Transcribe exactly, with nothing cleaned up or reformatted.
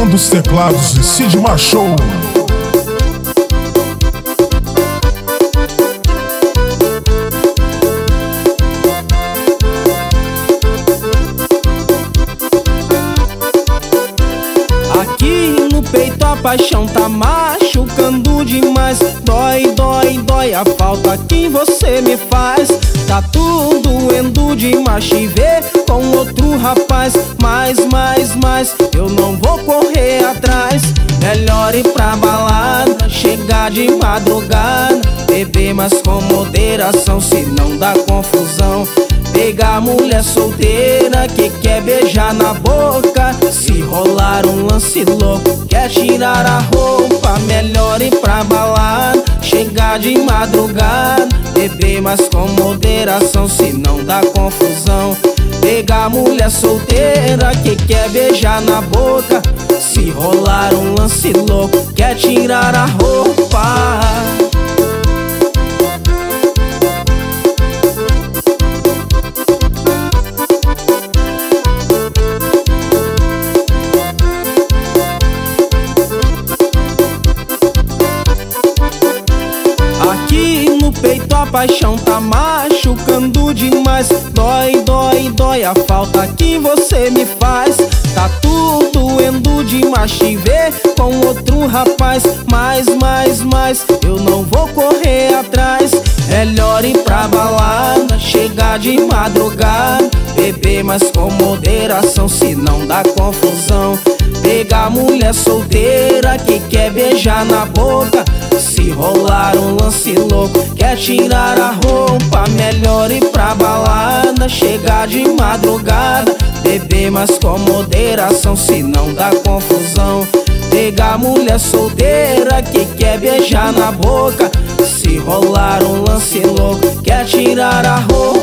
dos teclados de Cid Machou. Aqui no peito a paixão tá machucando demais. Dói, dói, dói a falta que você me faz. Tá tudo doendo demais te ver com outro rapaz. Mais, mais, mais, eu não vou correr atrás. Melhor ir pra balada, chegar de madrugada, beber mas com moderação, se não dá confusão. Pegar mulher solteira que quer beijar na boca, se rolar um lance louco, quer tirar a roupa. Melhor ir pra balada, chegar de madrugada, beber mas com moderação, se não dá confusão. Pegar mulher solteira que quer beijar na boca, se rolar um lance louco, quer tirar a roupa. Aqui no peito a paixão tá machucando demais. Dói, dói, dói a falta que você me faz. Tá tudo doendo demais te ver com outro rapaz. Mais, mais, mais, eu não vou correr atrás. Melhor ir pra balada, chegar de madrugada, beber mas com moderação, se não dá confusão. Pegar mulher solteira que quer beijar na boca, se rolar um lance louco, quer tirar a roupa. Melhor ir pra balada, chegar de madrugada, beber mas com moderação, se não dá confusão. Pegar mulher solteira que quer beijar na boca, se rolar um lance louco, quer tirar a roupa.